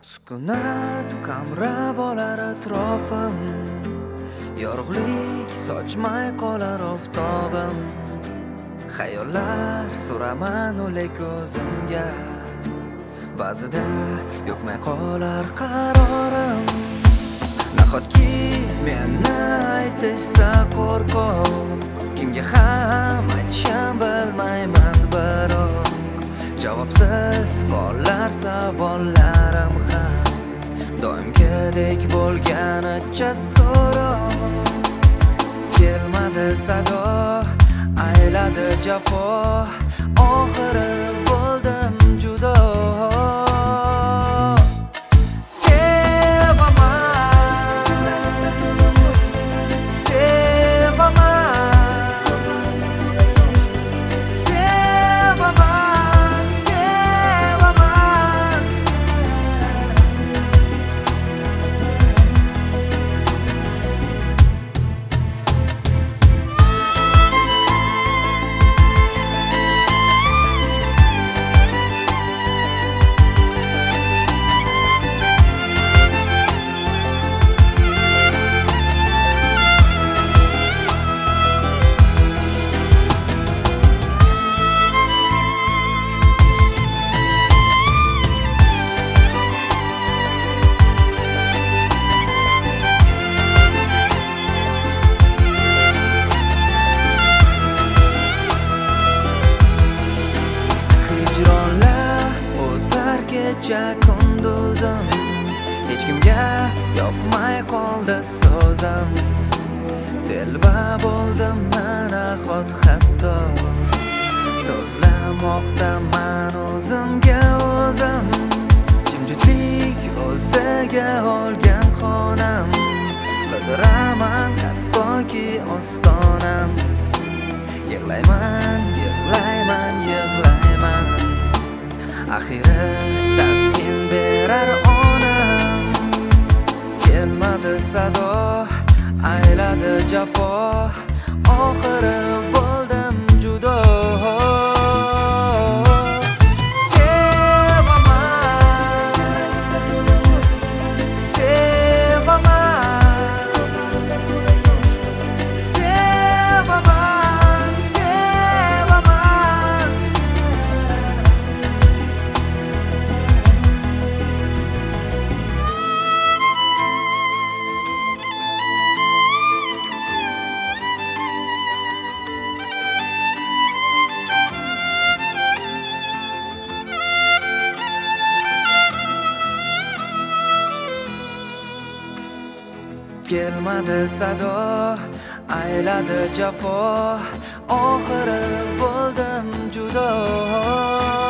Sukunat qamrab olar atrofim, yorug'lik sochmay qolar oftobim. Xayollar so'raman o'lik o'zimga, ba'zida yo'qmay qolar qarorim. Nahotki meni aytishsa qo'rqoq, kimga ham aytishim bilmayman biroq. Javobsiz qolar savollarim ham, doimgidek bo'lganicha so'roq. Kelmadi sado, ayladi jafo, oxiri bo'ldim judo. Kunduzim, hech kimga yoqmay qoldi so'zim. Telba bo'ldim mana xot hatto, so'zlamoqdaman o'zimga o'zim. Jimjitlik o'ziga olgan xonam, qidiraman hattoki ostonam. Yig'layman, yig'layman, yig'layman, axiri taskin berar onam. Kelmadi sado, ayladi jafo, oxiri bo'ldim judo. Kelmadi sado, ayladi jafo, oxiri bo'ldim judo.